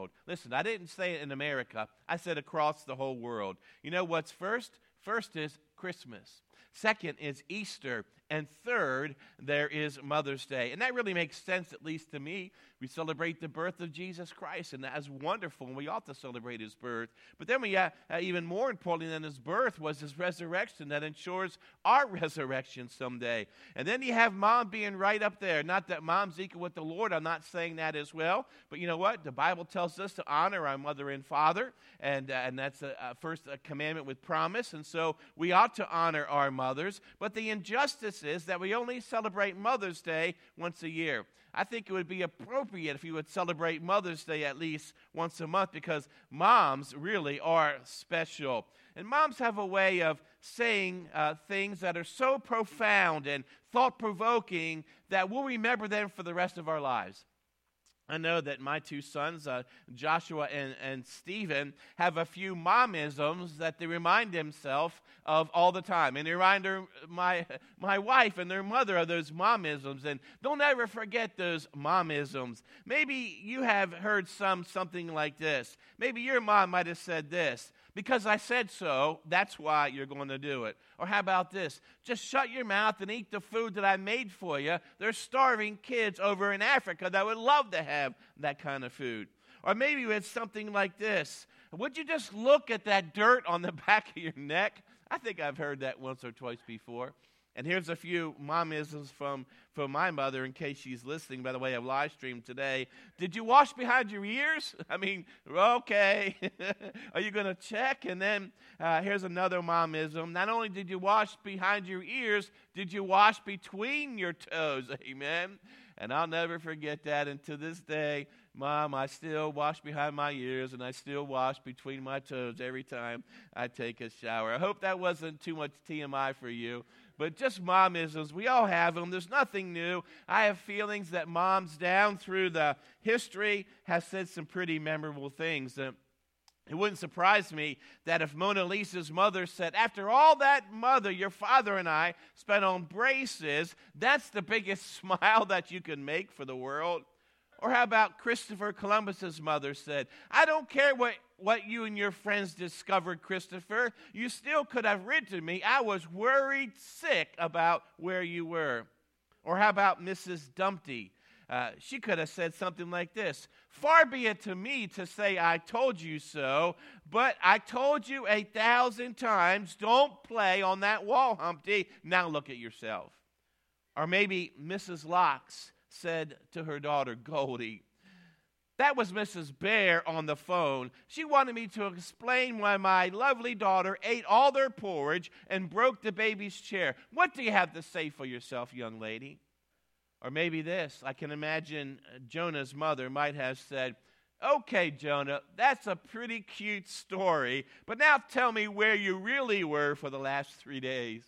Listen, I didn't say it in America. I said across the whole world. You know what's first? First is Christmas. Second is Easter. And third, there is Mother's Day. And that really makes sense, at least to me. We celebrate the birth of Jesus Christ, and that's wonderful, and we ought to celebrate his birth. But then we, even more importantly than his birth, was his resurrection that ensures our resurrection someday. And then you have Mom being right up there. Not that Mom's equal with the Lord. I'm not saying that as well. But you know what? The Bible tells us to honor our mother and father, and that's first a commandment with promise. And so we ought to honor our mothers. But the injustice is that we only celebrate Mother's Day once a year. I think it would be appropriate if you would celebrate Mother's Day at least once a month, because moms really are special. And moms have a way of saying things that are so profound and thought-provoking that we'll remember them for the rest of our lives. I know that my two sons, Joshua and Stephen, have a few momisms that they remind themselves of all the time. And they remind my wife and their mother of those momisms. And don't ever forget those momisms. Maybe you have heard something like this. Maybe your mom might have said this: "Because I said so, that's why you're going to do it." Or how about this? "Just shut your mouth and eat the food that I made for you. There's starving kids over in Africa that would love to have that kind of food." Or maybe it's something like this: "Would you just look at that dirt on the back of your neck?" I think I've heard that once or twice before. And here's a few momisms from my mother, in case she's listening. By the way, I've live streamed today. "Did you wash behind your ears?" I mean, okay. Are you going to check? And then here's another momism: "Not only did you wash behind your ears, did you wash between your toes?" Amen. And I'll never forget that. And to this day, Mom, I still wash behind my ears, and I still wash between my toes every time I take a shower. I hope that wasn't too much TMI for you. But just momisms, we all have them. There's nothing new. I have feelings that moms down through the history have said some pretty memorable things. It wouldn't surprise me that if Mona Lisa's mother said, "After all that, Mother, your father and I spent on braces, that's the biggest smile that you can make for the world." Or how about Christopher Columbus's mother said, "I don't care what you and your friends discovered, Christopher. You still could have written me. I was worried sick about where you were." Or how about Mrs. Dumpty? She could have said something like this: "Far be it to me to say I told you so, but I told you 1,000 times, don't play on that wall, Humpty. Now look at yourself." Or maybe Mrs. Locks said to her daughter, Goldie, that was Mrs. Bear on the phone. "She wanted me to explain why my lovely daughter ate all their porridge and broke the baby's chair. What do you have to say for yourself, young lady?" Or maybe this: I can imagine Jonah's mother might have said, "Okay, Jonah, that's a pretty cute story, but now tell me where you really were for the last 3 days."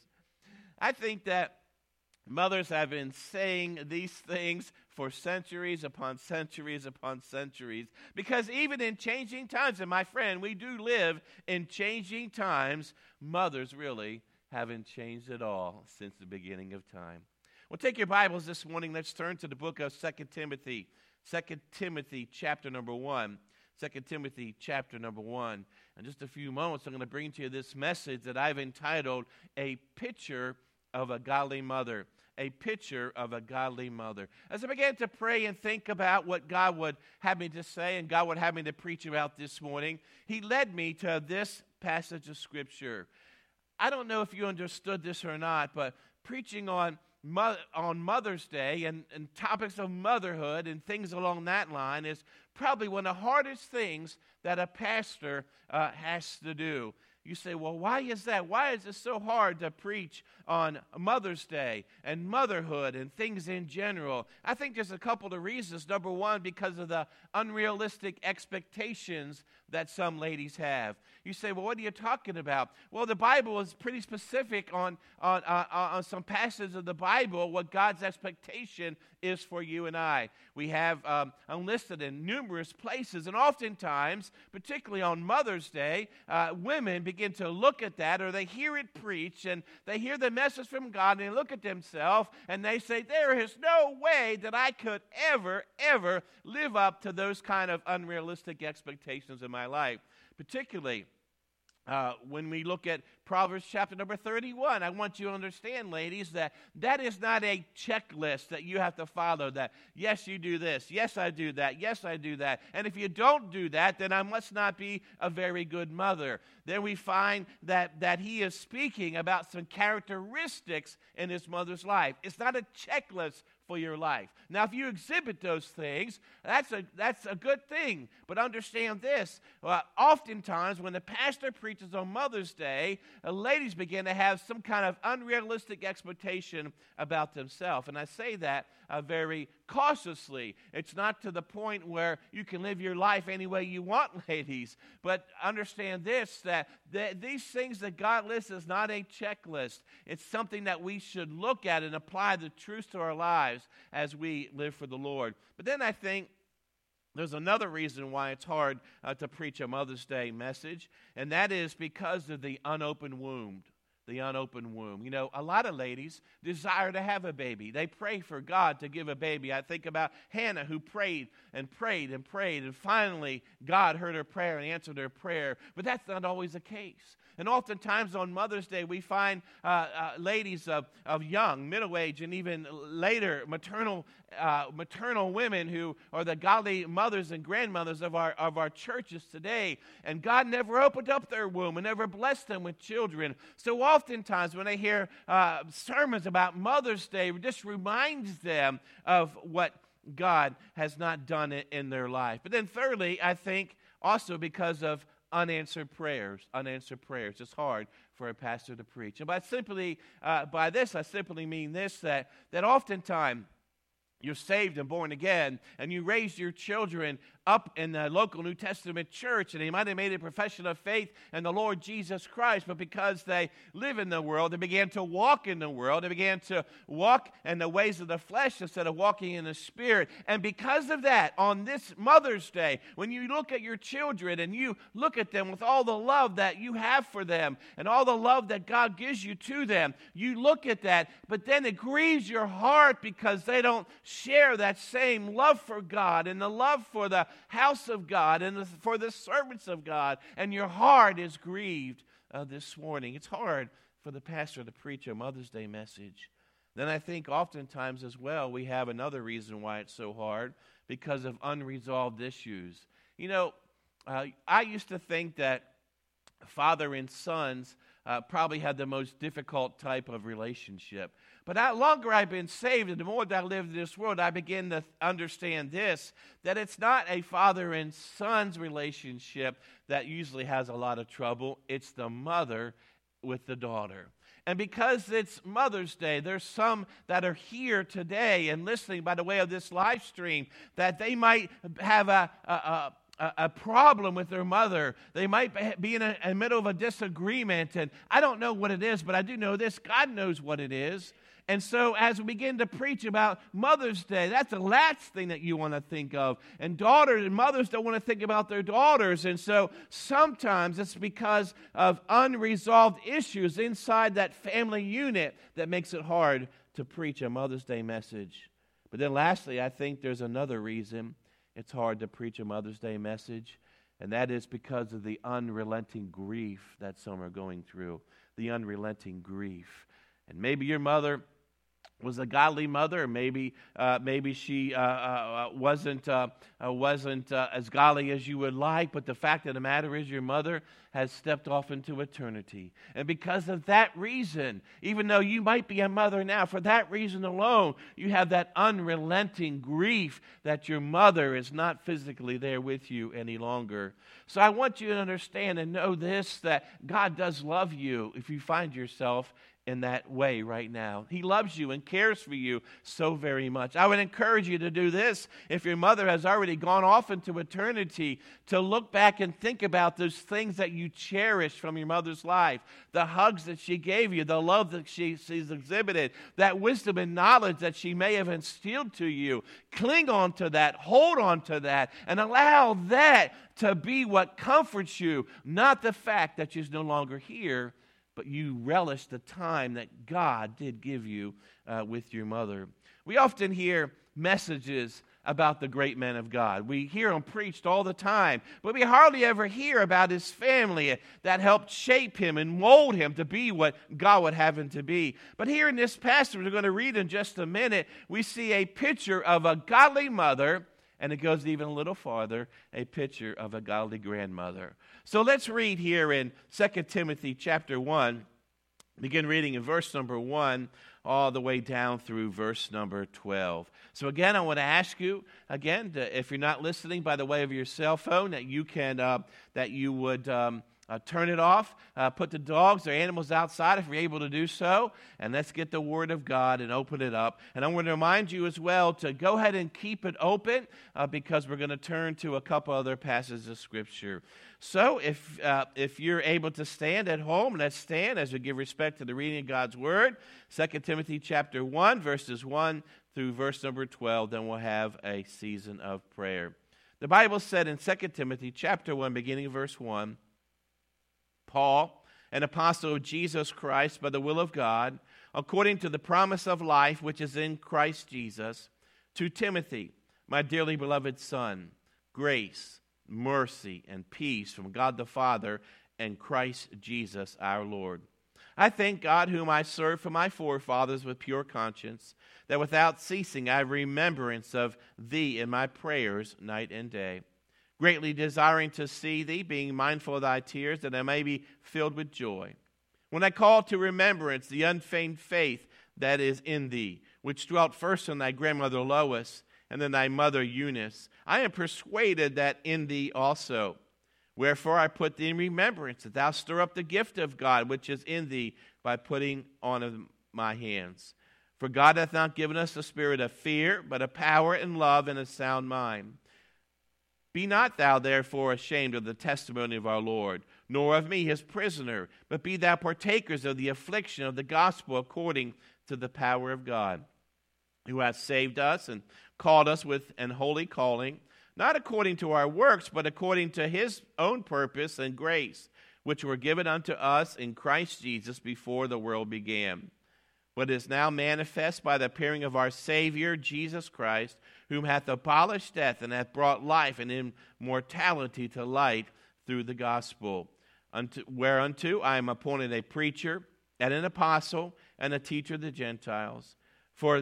I think that mothers have been saying these things for centuries upon centuries upon centuries. Because even in changing times, and my friend, we do live in changing times, mothers really haven't changed at all since the beginning of time. Well, take your Bibles this morning. Let's turn to the book of 2 Timothy. 2 Timothy chapter number 1. 2 Timothy chapter number 1. In just a few moments, I'm going to bring to you this message that I've entitled, "A Picture of a Godly Mother." A picture of a godly mother. As I began to pray and think about what God would have me to say and God would have me to preach about this morning, He led me to this passage of Scripture. I don't know if you understood this or not, but preaching on Mother's Day and topics of motherhood and things along that line is probably one of the hardest things that a pastor has to do. You say, "Well, why is that? Why is it so hard to preach on Mother's Day and motherhood and things in general?" I think there's a couple of reasons. Number one, because of the unrealistic expectations that some ladies have. You say, "Well, what are you talking about?" Well, the Bible is pretty specific on some passages of the Bible what God's expectation is for you and I. We have enlisted in numerous places, and oftentimes, particularly on Mother's Day, women begin to look at that, or they hear it preached, and they hear the message from God, and they look at themselves, and they say, there is no way that I could ever live up to those kind of unrealistic expectations in my life. Particularly when we look at Proverbs chapter number 31, I want you to understand, ladies, that is not a checklist that you have to follow, that, yes, you do this, yes, I do that, yes, I do that. And if you don't do that, then I must not be a very good mother. Then we find that he is speaking about some characteristics in his mother's life. It's not a checklist for your life. Now, if you exhibit those things, that's a good thing. But understand this, oftentimes when the pastor preaches on Mother's Day, ladies begin to have some kind of unrealistic expectation about themselves. And I say that very cautiously. It's not to the point where you can live your life any way you want, ladies. But understand this, that these things that God lists is not a checklist. It's something that we should look at and apply the truth to our lives as we live for the Lord. But then I think there's another reason why it's hard to preach a Mother's Day message, and that is because of the unopened womb. The unopened womb. You know, a lot of ladies desire to have a baby. They pray for God to give a baby. I think about Hannah, who prayed and prayed and prayed, and finally God heard her prayer and answered her prayer. But that's not always the case. And oftentimes on Mother's Day, we find ladies of young, middle age, and even later maternal women who are the godly mothers and grandmothers of our churches today. And God never opened up their womb and never blessed them with children. So oftentimes when they hear sermons about Mother's Day, it just reminds them of what God has not done in their life. But then thirdly, I think also because of unanswered prayers. It's hard for a pastor to preach. And by this, I simply mean this, that oftentimes you're saved and born again, and you raised your children up in the local New Testament church, and they might have made a profession of faith in the Lord Jesus Christ, but because they live in the world, they began to walk in the world. They began to walk in the ways of the flesh instead of walking in the Spirit. And because of that, on this Mother's Day, when you look at your children and you look at them with all the love that you have for them and all the love that God gives you to them, you look at that, but then it grieves your heart because they don't share that same love for God and the love for the house of God and for the servants of God, and your heart is grieved this morning. It's hard for the pastor to preach a Mother's Day message. Then I think oftentimes as well we have another reason why it's so hard, because of unresolved issues. You know, I used to think that father and sons probably had the most difficult type of relationship. But the longer I've been saved and the more that I live in this world, I begin to understand this, that it's not a father and son's relationship that usually has a lot of trouble. It's the mother with the daughter. And because it's Mother's Day, there's some that are here today and listening by the way of this live stream that they might have a problem with their mother. They might be in the middle of a disagreement, and I don't know what it is, but I do know this: God knows what it is. And so as we begin to preach about Mother's Day, that's the last thing that you want to think of. And daughters and mothers don't want to think about their daughters. And so sometimes it's because of unresolved issues inside that family unit that makes it hard to preach a Mother's Day message. But then lastly, I think there's another reason it's hard to preach a Mother's Day message, and that is because of the unrelenting grief that some are going through. The unrelenting grief. And maybe your mother was a godly mother, or maybe she wasn't as godly as you would like, but the fact of the matter is your mother has stepped off into eternity. And because of that reason, even though you might be a mother now, for that reason alone, you have that unrelenting grief that your mother is not physically there with you any longer. So I want you to understand and know this, that God does love you if you find yourself in that way right now. He loves you and cares for you so very much. I would encourage you to do this if your mother has already gone off into eternity, to look back and think about those things that you cherish from your mother's life, the hugs that she gave you, the love that she's exhibited, that wisdom and knowledge that she may have instilled to you. Cling on to that, hold on to that, and allow that to be what comforts you, not the fact that she's no longer here, but you relish the time that God did give you with your mother. We often hear messages about the great men of God. We hear them preached all the time, but we hardly ever hear about his family that helped shape him and mold him to be what God would have him to be. But here in this passage we're going to read in just a minute, we see a picture of a godly mother, and it goes even a little farther, a picture of a godly grandmother. So let's read here in 2 Timothy chapter 1, begin reading in verse number 1 all the way down through verse number 12. So again, I want to ask you, again, if you're not listening by the way of your cell phone, that you would turn it off, put the dogs or animals outside if you're able to do so, and let's get the Word of God and open it up. And I want to remind you as well to go ahead and keep it open because we're going to turn to a couple other passages of Scripture. So if you're able to stand at home, let's stand as we give respect to the reading of God's Word. 2 Timothy chapter 1, verses 1 through verse number 12, then we'll have a season of prayer. The Bible said in 2 Timothy chapter 1, beginning of verse 1, Paul, an apostle of Jesus Christ by the will of God, according to the promise of life which is in Christ Jesus, to Timothy, my dearly beloved son, grace, mercy, and peace from God the Father and Christ Jesus our Lord. I thank God whom I serve for my forefathers with pure conscience, that without ceasing I have remembrance of thee in my prayers night and day, greatly desiring to see thee, being mindful of thy tears, that I may be filled with joy. When I call to remembrance the unfeigned faith that is in thee, which dwelt first in thy grandmother Lois, and then thy mother Eunice, I am persuaded that in thee also. Wherefore I put thee in remembrance, that thou stir up the gift of God which is in thee by putting on of my hands. For God hath not given us a spirit of fear, but of power and love and a sound mind. Be not thou therefore ashamed of the testimony of our Lord, nor of me his prisoner, but be thou partakers of the affliction of the gospel according to the power of God, who hath saved us and called us with an holy calling, not according to our works, but according to his own purpose and grace, which were given unto us in Christ Jesus before the world began. But is now manifest by the appearing of our Savior, Jesus Christ, whom hath abolished death and hath brought life and immortality to light through the gospel, whereunto I am appointed a preacher and an apostle and a teacher of the Gentiles. For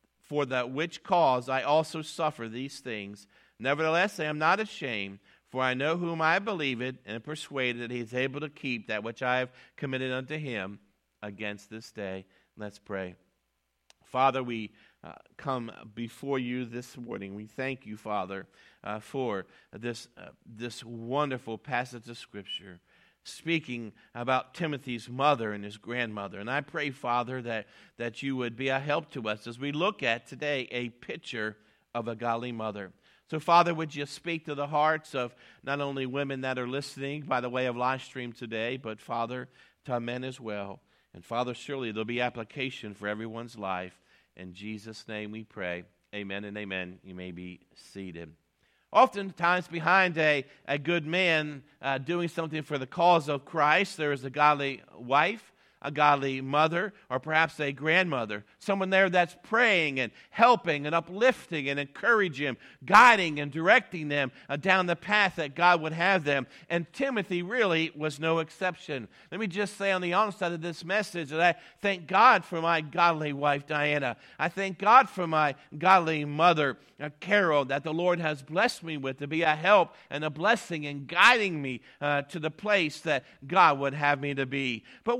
the which cause I also suffer these things. Nevertheless, I am not ashamed, for I know whom I believed and am persuaded that he is able to keep that which I have committed unto him against this day. Let's pray. Father, we come before you this morning. We thank you, Father, for this wonderful passage of Scripture, speaking about Timothy's mother and his grandmother. And I pray, Father, that you would be a help to us as we look at today a picture of a godly mother. So, Father, would you speak to the hearts of not only women that are listening by the way of live stream today, but, Father, to men as well. And, Father, surely there'll be application for everyone's life. In Jesus' name we pray. Amen and amen. You may be seated. Oftentimes behind a good man doing something for the cause of Christ, there is a godly wife, a godly mother, or perhaps a grandmother, someone there that's praying and helping and uplifting and encouraging them, guiding and directing them down the path that God would have them. And Timothy really was no exception. Let me just say on the onset of this message that I thank God for my godly wife, Diana. I thank God for my godly mother, Carol, that the Lord has blessed me with to be a help and a blessing in guiding me to the place that God would have me to be. But why was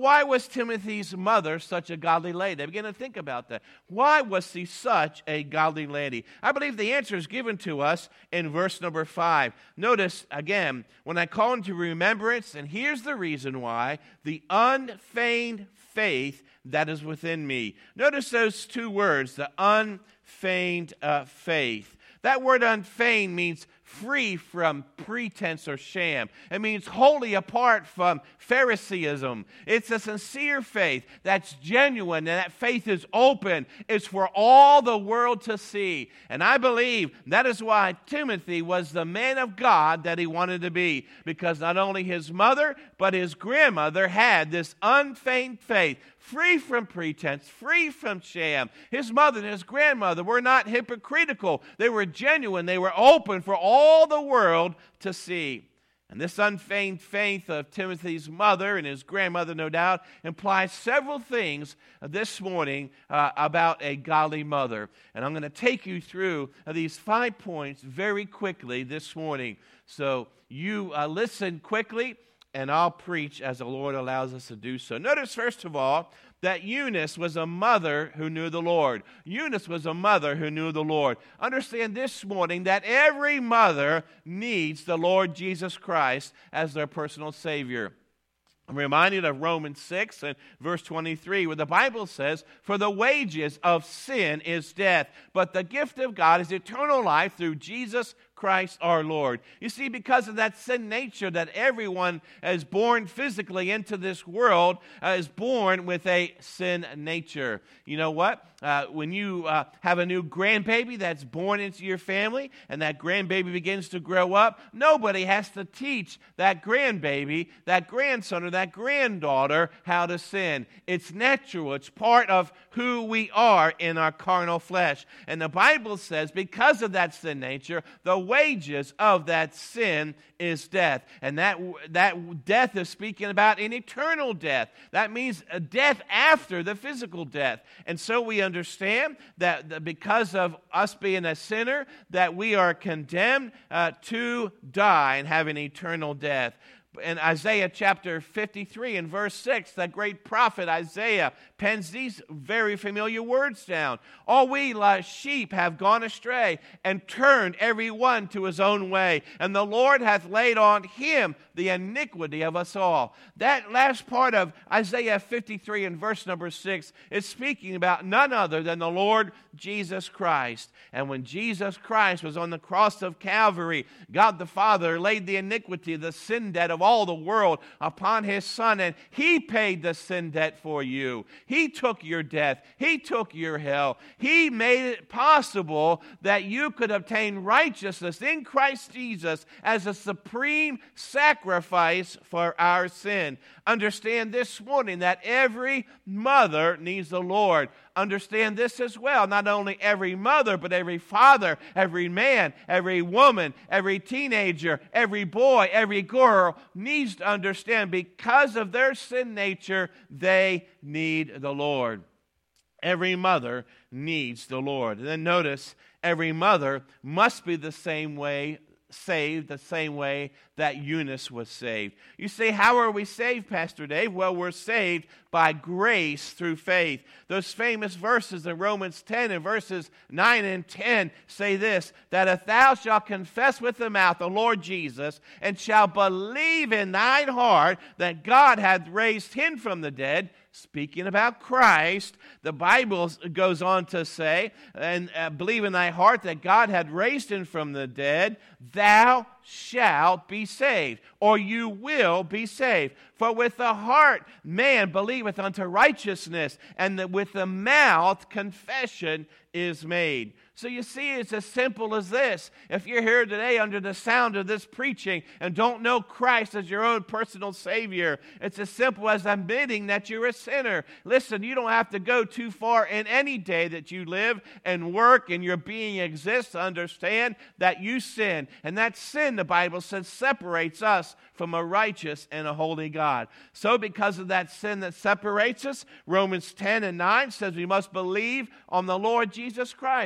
Timothy's mother such a godly lady? I begin to think about that. Why was she such a godly lady? I believe the answer is given to us in verse number 5. Notice, again, when I call into remembrance, and here's the reason why, the unfeigned faith that is within me. Notice those two words, the unfeigned faith. That word unfeigned means free from pretense or sham. It means wholly apart from Phariseeism. It's a sincere faith that's genuine, and that faith is open. It's for all the world to see. And I believe that is why Timothy was the man of God that he wanted to be, because not only his mother, but his grandmother had this unfeigned faith, free from pretense, free from sham. His mother and his grandmother were not hypocritical. They were genuine. They were open for all the world to see. And this unfeigned faith of Timothy's mother and his grandmother, no doubt, implies several things this morning about a godly mother. And I'm going to take you through these 5 points very quickly this morning. So you listen quickly, and I'll preach as the Lord allows us to do so. Notice, first of all, that Eunice was a mother who knew the Lord. Eunice was a mother who knew the Lord. Understand this morning that every mother needs the Lord Jesus Christ as their personal Savior. I'm reminded of Romans 6 and verse 23, where the Bible says, "For the wages of sin is death, but the gift of God is eternal life through Jesus Christ our Lord." You see, because of that sin nature that everyone is born physically into this world is born with a sin nature. You know what? When you have a new grandbaby that's born into your family and that grandbaby begins to grow up, nobody has to teach that grandbaby, that grandson, or that granddaughter how to sin. It's natural. It's part of who we are in our carnal flesh. And the Bible says because of that sin nature, the wages of that sin is death. And that death is speaking about an eternal death. That means a death after the physical death. And so we understand that because of us being a sinner, that we are condemned to die and have an eternal death. In Isaiah chapter 53 and verse 6, that great prophet Isaiah pens these very familiar words down. "All we like sheep have gone astray, and turned every one to his own way, and the Lord hath laid on him the iniquity of us all." That last part of Isaiah 53 and verse number 6 is speaking about none other than the Lord Jesus Christ. And when Jesus Christ was on the cross of Calvary, God the Father laid the iniquity, the sin debt of all the world upon his Son, and he paid the sin debt for you. He took your death. He took your hell. He made it possible that you could obtain righteousness in Christ Jesus as a supreme sacrifice for our sin. Understand this morning that every mother needs the Lord. Understand this as well. Not only every mother, but every father, every man, every woman, every teenager, every boy, every girl needs to understand because of their sin nature, they need the Lord. Every mother needs the Lord. And then notice, every mother must be the same way saved, the same way that Eunice was saved. You say, how are we saved, Pastor Dave? Well, we're saved by grace through faith. Those famous verses in Romans 10 and verses 9 and 10 say this, that if thou shalt confess with the mouth the Lord Jesus, and shalt believe in thine heart that God hath raised him from the dead, speaking about Christ, the Bible goes on to say, and believe in thy heart that God had raised him from the dead, thou shalt be saved, or you will be saved. For with the heart man believeth unto righteousness, and with the mouth confession is made. So you see, it's as simple as this. If you're here today under the sound of this preaching and don't know Christ as your own personal Savior, it's as simple as admitting that you're a sinner. Listen, you don't have to go too far in any day that you live and work and your being exists to understand that you sin. And that sin, the Bible says, separates us from a righteous and a holy God. So because of that sin that separates us, Romans 10 and 9 says we must believe on the Lord Jesus Christ. That's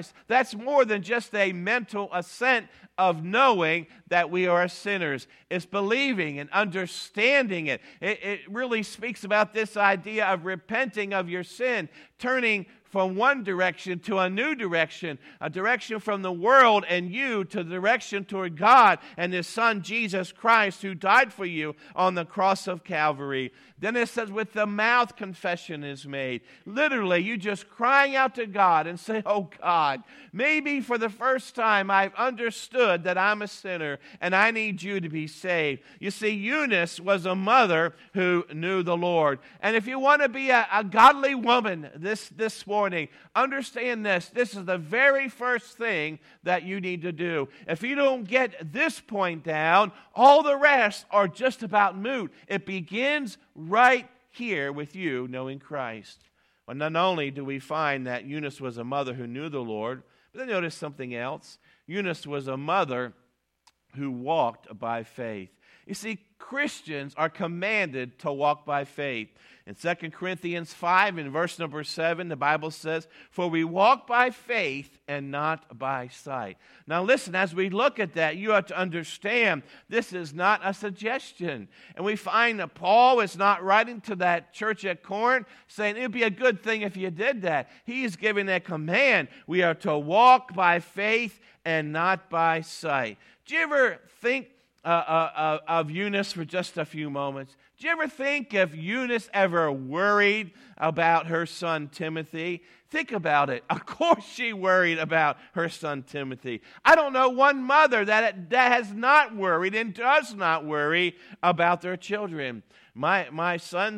that's more than just a mental assent of knowing that we are sinners. It's believing and understanding it. It really speaks about this idea of repenting of your sin, turning from one direction to a new direction, a direction from the world and you to the direction toward God and His Son, Jesus Christ, who died for you on the cross of Calvary. Then it says, with the mouth confession is made. Literally, you just crying out to God and say, oh God, maybe for the first time I've understood that I'm a sinner and I need you to be saved. You see, Eunice was a mother who knew the Lord. And if you want to be a godly woman this morning, understand this. This is the very first thing that you need to do. If you don't get this point down, all the rest are just about moot. It begins right here with you knowing Christ. Well, not only do we find that Eunice was a mother who knew the Lord, but then notice something else. Eunice was a mother who walked by faith. You see, Christians are commanded to walk by faith. In 2 Corinthians 5, in verse number 7, the Bible says, for we walk by faith and not by sight. Now listen, as we look at that, you have to understand this is not a suggestion. And we find that Paul is not writing to that church at Corinth saying it would be a good thing if you did that. He is giving a command. We are to walk by faith and not by sight. Do you ever think of Eunice for just a few moments? Do you ever think if Eunice ever worried about her son Timothy? Think about it. Of course she worried about her son Timothy. I don't know one mother that has not worried and does not worry about their children. My one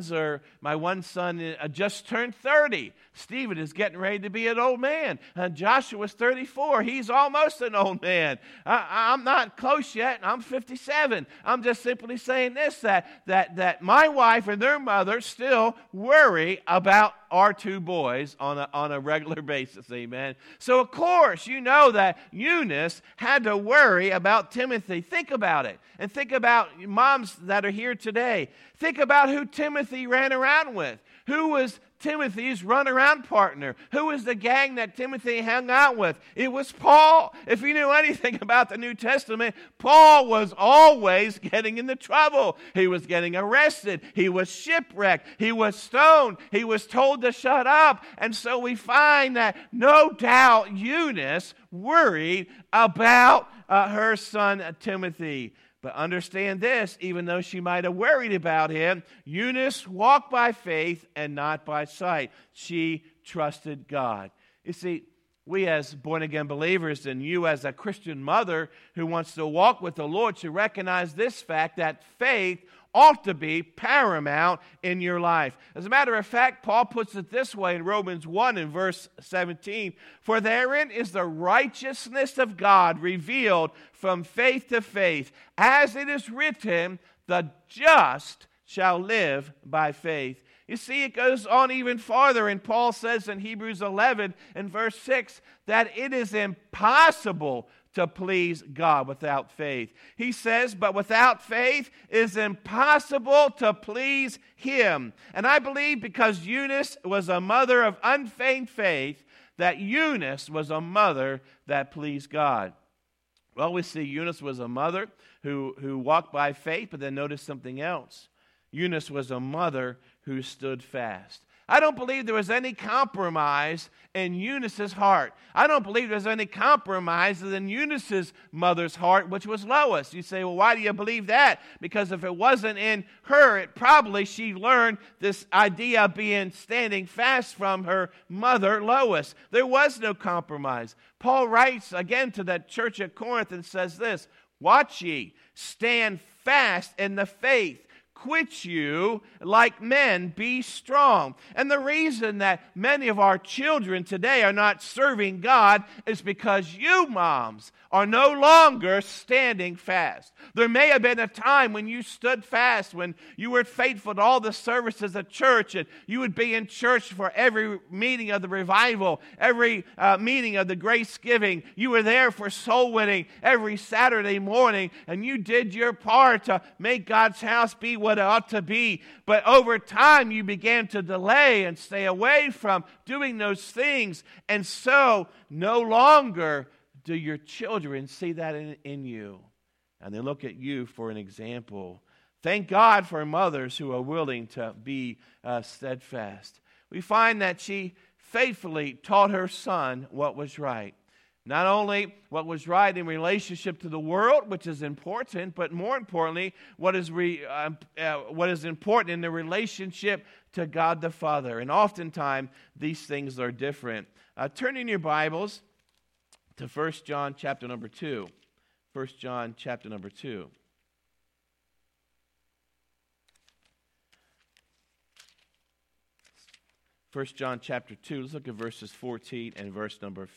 son just turned 30. Stephen is getting ready to be an old man. Joshua's 34. He's almost an old man. I'm not close yet. I'm 57. I'm just simply saying this, that my wife and their mother still worry about our two boys on a regular basis, amen. So of course you know that Eunice had to worry about Timothy. Think about it, and think about moms that are here today. Think about who Timothy ran around with. Who was Timothy's run-around partner? Who was the gang that Timothy hung out with? It was Paul. If you knew anything about the New Testament, Paul was always getting into trouble. He was getting arrested. He was shipwrecked. He was stoned. He was told to shut up. And so we find that no doubt Eunice worried about her son Timothy. But understand this, even though she might have worried about him, Eunice walked by faith and not by sight. She trusted God. You see, we as born-again believers and you as a Christian mother who wants to walk with the Lord should recognize this fact that faith ought to be paramount in your life. As a matter of fact, Paul puts it this way in Romans 1 in verse 17. For therein is the righteousness of God revealed from faith to faith. As it is written, the just shall live by faith. You see, it goes on even farther, and Paul says in Hebrews 11 and verse 6 that it is impossible to please God without faith. He says, but without faith it is impossible to please Him. And I believe because Eunice was a mother of unfeigned faith, that Eunice was a mother that pleased God. Well, we see Eunice was a mother who walked by faith, but then notice something else. Eunice was a mother who stood fast. I don't believe there was any compromise in Eunice's heart. I don't believe there was any compromise in Eunice's mother's heart, which was Lois. You say, well, why do you believe that? Because if it wasn't in her, she learned this idea of standing fast from her mother, Lois. There was no compromise. Paul writes again to that church at Corinth and says this, watch ye, stand fast in the faith. Quit you like men, be strong. And the reason that many of our children today are not serving God is because you moms are no longer standing fast. There may have been a time when you stood fast, when you were faithful to all the services of church, and you would be in church for every meeting of the revival, every meeting of the grace giving. You were there for soul winning every Saturday morning, and you did your part to make God's house be what what it ought to be. But over time, you began to delay and stay away from doing those things. And so, no longer do your children see that in you. And they look at you for an example. Thank God for mothers who are willing to be steadfast. We find that she faithfully taught her son what was right. Not only what was right in relationship to the world, which is important, but more importantly, what is important in the relationship to God the Father. And oftentimes, these things are different. Turn in your Bibles to 1 John chapter number 2. 1 John chapter number 2. 1 John chapter 2, let's look at verses 14 and verse number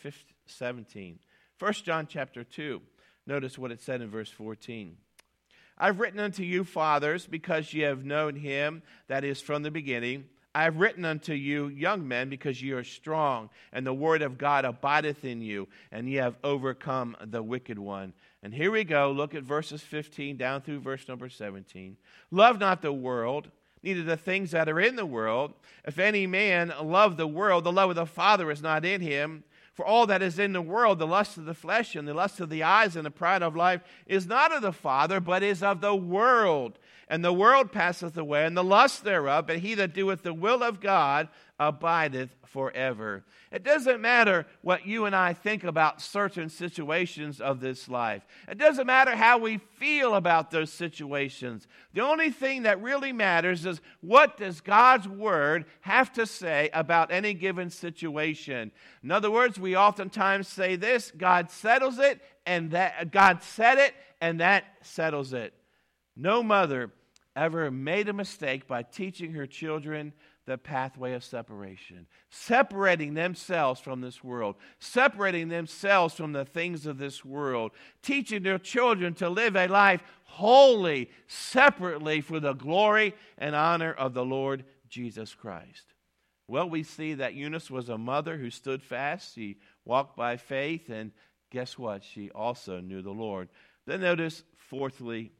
17. 1 John chapter 2, notice what it said in verse 14. I've written unto you, fathers, because ye have known him that is from the beginning. I have written unto you, young men, because ye are strong, and the word of God abideth in you, and ye have overcome the wicked one. And here we go, look at verses 15 down through verse number 17. Love not the world, neither the things that are in the world. If any man love the world, the love of the Father is not in him. For all that is in the world, the lust of the flesh and the lust of the eyes and the pride of life, is not of the Father, but is of the world. And the world passeth away, and the lust thereof, but he that doeth the will of God abideth forever. It doesn't matter what you and I think about certain situations of this life. It doesn't matter how we feel about those situations. The only thing that really matters is, what does God's Word have to say about any given situation? In other words, we oftentimes say this: God settles it, and that God said it, and that settles it. No mother ever made a mistake by teaching her children the pathway of separation, separating themselves from this world, separating themselves from the things of this world, teaching their children to live a life wholly, separately for the glory and honor of the Lord Jesus Christ. Well, we see that Eunice was a mother who stood fast. She walked by faith, and guess what? She also knew the Lord. Then notice, fourthly,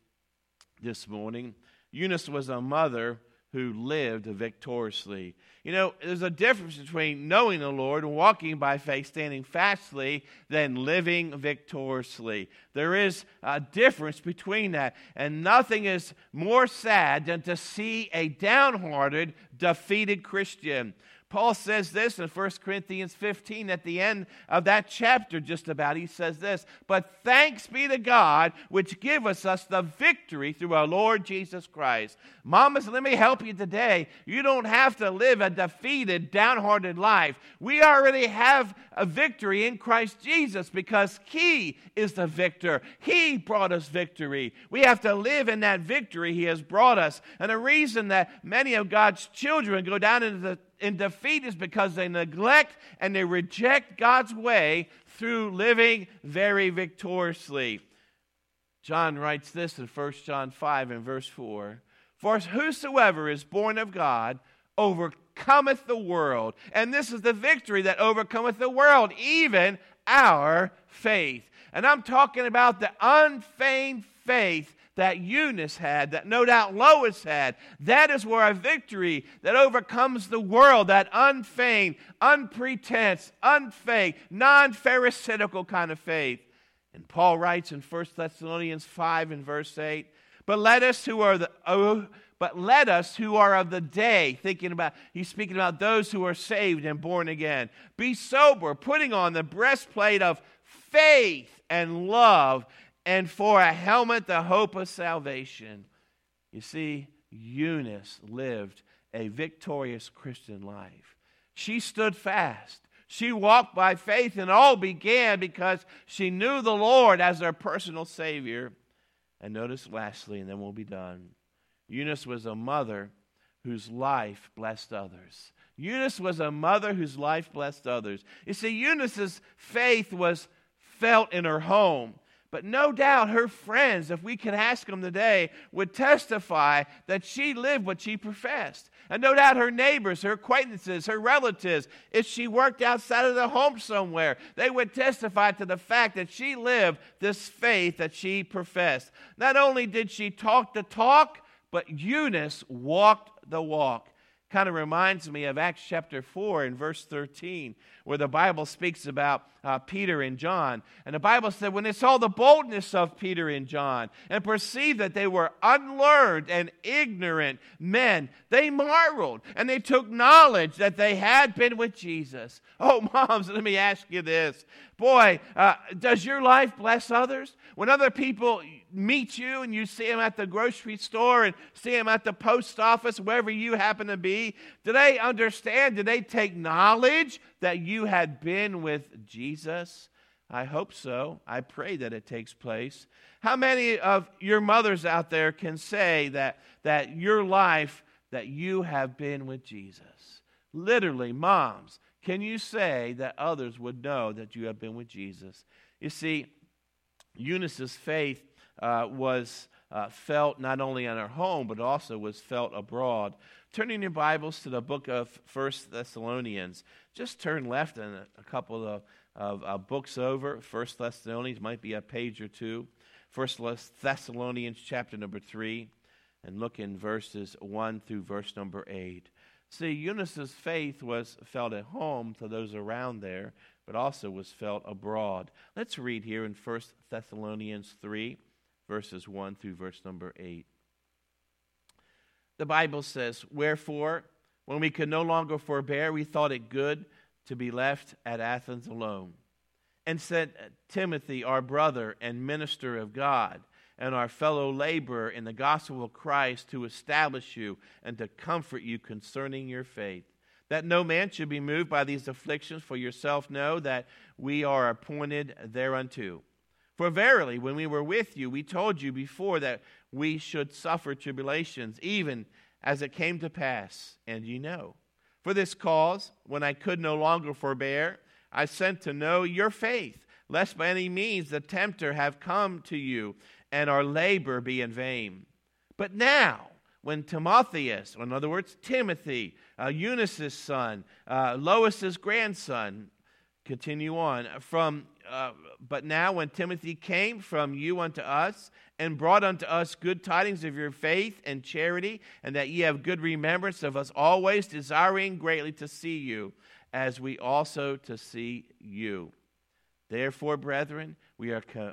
this morning, Eunice was a mother who lived victoriously. You know, there's a difference between knowing the Lord and walking by faith, standing fastly, than living victoriously. There is a difference between that. And nothing is more sad than to see a downhearted, defeated Christian. Paul says this in 1 Corinthians 15 at the end of that chapter just about. He says this: but thanks be to God which giveth us the victory through our Lord Jesus Christ. Mamas, let me help you today. You don't have to live a defeated, downhearted life. We already have a victory in Christ Jesus because He is the victor. He brought us victory. We have to live in that victory He has brought us. And the reason that many of God's children go down in defeat is because they neglect and they reject God's way through living very victoriously. John writes this in 1 John 5 and verse 4. For whosoever is born of God overcometh the world. And this is the victory that overcometh the world, even our faith. And I'm talking about the unfeigned faith that Eunice had, that no doubt Lois had. That is where a victory that overcomes the world, that unfeigned, unpretense, unfake, non-pharisaical kind of faith. And Paul writes in 1 Thessalonians 5 and verse 8, But let us who are of the day, he's speaking about those who are saved and born again, be sober, putting on the breastplate of faith and love, and for a helmet, the hope of salvation. You see, Eunice lived a victorious Christian life. She stood fast. She walked by faith, and all began because she knew the Lord as her personal Savior. And notice lastly, and then we'll be done, Eunice was a mother whose life blessed others. Eunice was a mother whose life blessed others. You see, Eunice's faith was felt in her home. But no doubt her friends, if we could ask them today, would testify that she lived what she professed. And no doubt her neighbors, her acquaintances, her relatives, if she worked outside of the home somewhere, they would testify to the fact that she lived this faith that she professed. Not only did she talk the talk, but Eunice walked the walk. Kind of reminds me of Acts chapter 4 and verse 13, where the Bible speaks about Peter and John. And the Bible said, when they saw the boldness of Peter and John and perceived that they were unlearned and ignorant men, they marveled and they took knowledge that they had been with Jesus. Oh, moms, let me ask you this. Boy, does your life bless others? When other people meet you and you see them at the grocery store and see them at the post office, wherever you happen to be, do they understand? Do they take knowledge that you had been with Jesus? I hope so. I pray that it takes place. How many of your mothers out there can say that your life, that you have been with Jesus? Literally, moms, can you say that others would know that you have been with Jesus? You see, Eunice's faith was felt not only in her home, but also was felt abroad. Turning your Bibles to the book of 1 Thessalonians. Just turn left and a couple of books over. 1 Thessalonians might be a page or two. 1 Thessalonians chapter number 3. And look in verses 1 through verse number 8. See, Eunice's faith was felt at home to those around there, but also was felt abroad. Let's read here in 1 Thessalonians 3, verses 1 through verse number 8. The Bible says, "Wherefore, when we could no longer forbear, we thought it good to be left at Athens alone, and sent Timothy, our brother and minister of God, and our fellow laborer in the gospel of Christ, to establish you and to comfort you concerning your faith, that no man should be moved by these afflictions, for yourself know that we are appointed thereunto. For verily, when we were with you, we told you before that we should suffer tribulations, even as it came to pass, and ye know. For this cause, when I could no longer forbear, I sent to know your faith, lest by any means the tempter have come to you, and our labor be in vain. But now, when Timotheus, or in other words, Timothy, Eunice's son, Lois's grandson, continue on, but now when Timothy came from you unto us, and brought unto us good tidings of your faith and charity, and that ye have good remembrance of us always, desiring greatly to see you, as we also to see you. Therefore, brethren, we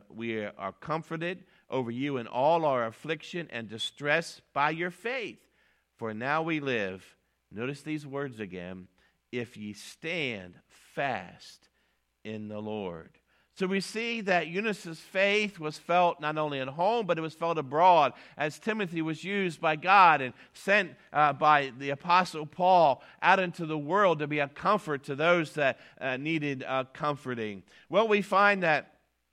are comforted over you in all our affliction and distress by your faith. For now we live," notice these words again, "if ye stand fast in the Lord." So we see that Eunice's faith was felt not only at home, but it was felt abroad, as Timothy was used by God and sent by the Apostle Paul out into the world to be a comfort to those that needed comforting. Well, we find that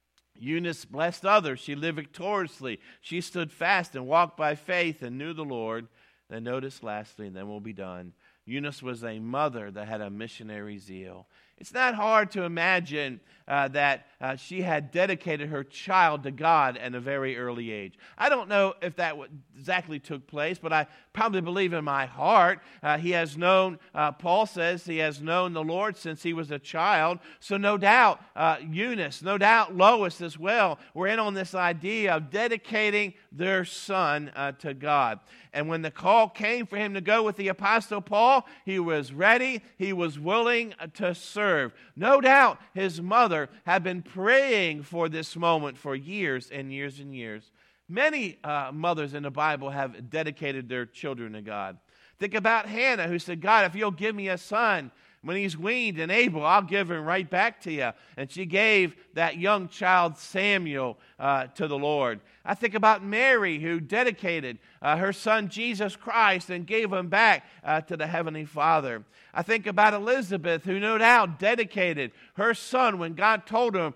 Eunice blessed others. She lived victoriously. She stood fast and walked by faith and knew the Lord. Then notice lastly, and then we'll be done, Eunice was a mother that had a missionary zeal. It's not hard to imagine that she had dedicated her child to God at a very early age. I don't know if that exactly took place, but I probably believe in my heart he has known, Paul says, he has known the Lord since he was a child. So no doubt Eunice, no doubt Lois as well, were in on this idea of dedicating their son to God. And when the call came for him to go with the Apostle Paul, he was ready, he was willing to serve. No doubt his mother had been praying for this moment for years and years and years. Many mothers in the Bible have dedicated their children to God. Think about Hannah, who said, "God, if you'll give me a son, when he's weaned and able, I'll give him right back to you." And she gave that young child Samuel to the Lord. I think about Mary, who dedicated her son Jesus Christ and gave him back to the Heavenly Father. I think about Elizabeth, who no doubt dedicated her son when God told him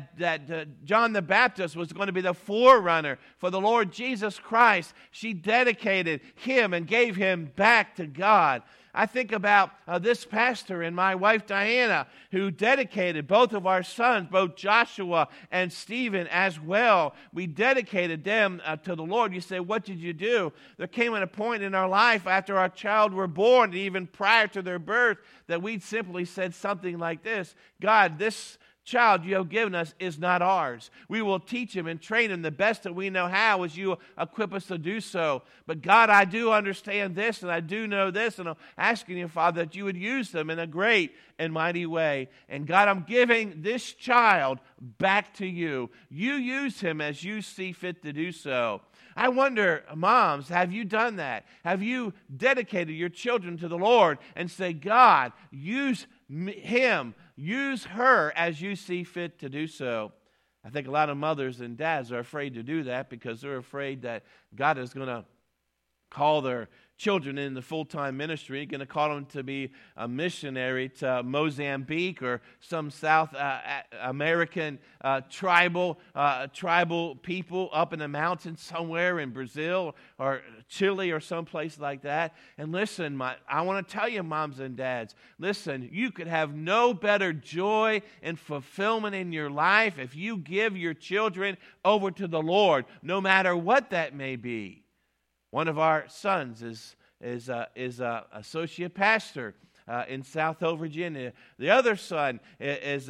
that John the Baptist was going to be the forerunner for the Lord Jesus Christ. She dedicated him and gave him back to God. I think about this pastor and my wife Diana, who dedicated both of our sons, both Joshua and Stephen as well. We dedicated them to the Lord. You say, what did you do? There came a point in our life after our child were born, and even prior to their birth, that we'd simply said something like this: God, this child you have given us is not ours. We will teach him and train him the best that we know how as you equip us to do so. But God, I do understand this and I do know this, and I'm asking you, Father, that you would use them in a great and mighty way. And God, I'm giving this child back to you. You use him as you see fit to do so. I wonder, moms, have you done that? Have you dedicated your children to the Lord and say, God, use him, use her as you see fit to do so? I think a lot of mothers and dads are afraid to do that because they're afraid that God is going to call their children in the full-time ministry. He's going to call them to be a missionary to Mozambique or some South American tribal people up in the mountains somewhere in Brazil or Chile or someplace like that. And listen, I want to tell you, moms and dads, listen, you could have no better joy and fulfillment in your life if you give your children over to the Lord, no matter what that may be. One of our sons is a associate pastor in South Hill, Virginia. The other son is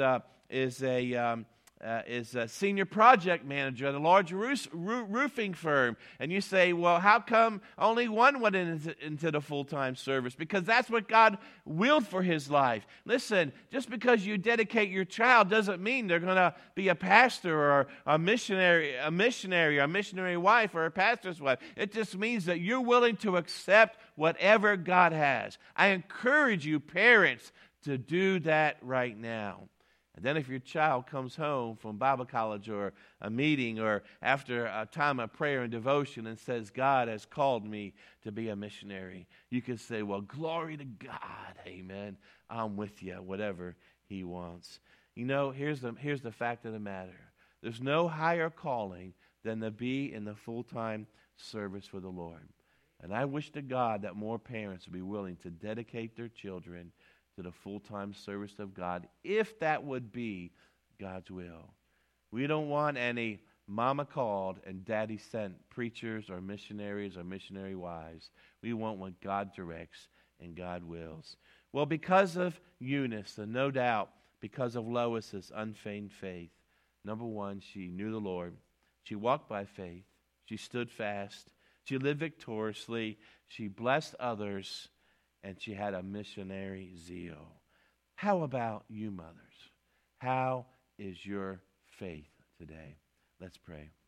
a senior project manager at a large roofing firm. And you say, well, how come only one went into the full-time service? Because that's what God willed for his life. Listen, just because you dedicate your child doesn't mean they're going to be a pastor or a missionary, or a missionary wife or a pastor's wife. It just means that you're willing to accept whatever God has. I encourage you, parents, to do that right now. And then if your child comes home from Bible college or a meeting or after a time of prayer and devotion and says, God has called me to be a missionary, you can say, well, glory to God, amen. I'm with you, whatever he wants. You know, here's the fact of the matter. There's no higher calling than to be in the full-time service for the Lord. And I wish to God that more parents would be willing to dedicate their children to the full-time service of God, if that would be God's will. We don't want any mama called and daddy sent preachers or missionaries or missionary wives. We want what God directs and God wills. Well, because of Eunice, and no doubt because of Lois's unfeigned faith, number one, she knew the Lord. She walked by faith. She stood fast. She lived victoriously. She blessed others. And she had a missionary zeal. How about you, mothers? How is your faith today? Let's pray.